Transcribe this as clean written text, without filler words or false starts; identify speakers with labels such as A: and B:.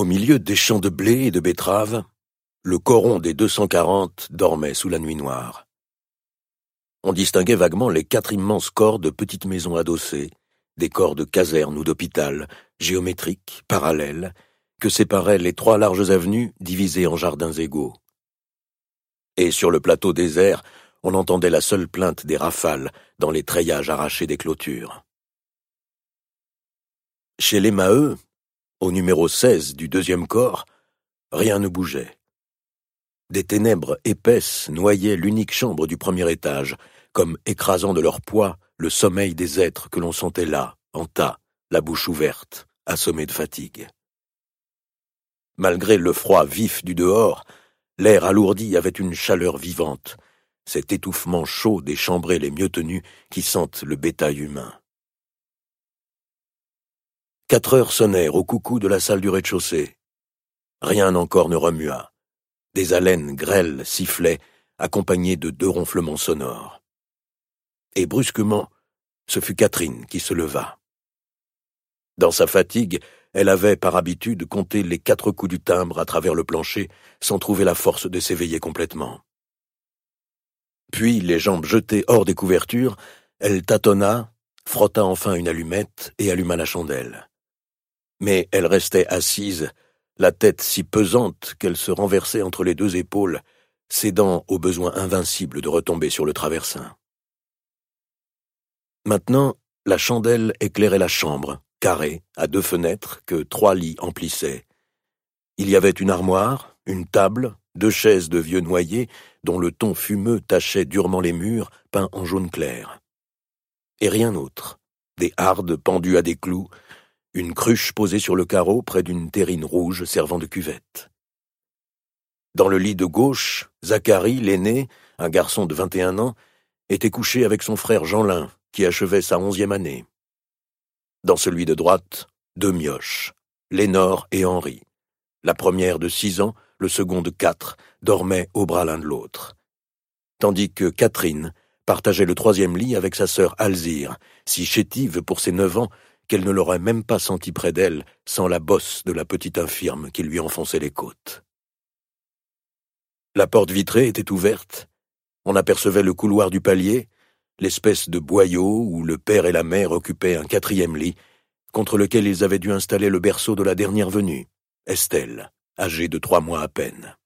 A: Au milieu des champs de blé et de betteraves, le coron des 240 dormait sous la nuit noire. On distinguait vaguement les 4 immenses corps de petites maisons adossées, des corps de caserne ou d'hôpital, géométriques, parallèles, que séparaient les 3 larges avenues divisées en jardins égaux. Et sur le plateau désert, on entendait la seule plainte des rafales dans les treillages arrachés des clôtures. Chez les Maheu, au numéro 16 du 2e corps, rien ne bougeait. Des ténèbres épaisses noyaient l'unique chambre du premier étage, comme écrasant de leur poids le sommeil des êtres que l'on sentait là, en tas, la bouche ouverte, assommés de fatigue. Malgré le froid vif du dehors, l'air alourdi avait une chaleur vivante, cet étouffement chaud des chambrées les mieux tenues qui sentent le bétail humain. 4 heures sonnèrent au coucou de la salle du rez-de-chaussée. Rien encore ne remua. Des haleines grêles sifflaient, accompagnées de 2 ronflements sonores. Et brusquement, ce fut Catherine qui se leva. Dans sa fatigue, elle avait par habitude compté les 4 coups du timbre à travers le plancher sans trouver la force de s'éveiller complètement. Puis, les jambes jetées hors des couvertures, elle tâtonna, frotta enfin une allumette et alluma la chandelle. Mais elle restait assise, la tête si pesante qu'elle se renversait entre les 2 épaules, cédant au besoin invincible de retomber sur le traversin. Maintenant, la chandelle éclairait la chambre, carrée, à 2 fenêtres, que 3 lits emplissaient. Il y avait une armoire, une table, 2 chaises de vieux noyer, dont le ton fumeux tachait durement les murs, peints en jaune clair. Et rien d'autre. Des hardes pendues à des clous, une cruche posée sur le carreau près d'une terrine rouge servant de cuvette. Dans le lit de gauche, Zacharie, l'aîné, un garçon de 21 ans, était couché avec son frère Jeanlin, qui achevait sa 11e année. Dans celui de droite, 2 mioches, Lénore et Henri. La première de 6 ans, le second de 4, dormaient au bras l'un de l'autre. Tandis que Catherine partageait le 3e lit avec sa sœur Alzire, si chétive pour ses 9 ans qu'elle ne l'aurait même pas senti près d'elle sans la bosse de la petite infirme qui lui enfonçait les côtes. La porte vitrée était ouverte. On apercevait le couloir du palier, l'espèce de boyau où le père et la mère occupaient un 4e lit, contre lequel ils avaient dû installer le berceau de la dernière venue, Estelle, âgée de 3 mois à peine.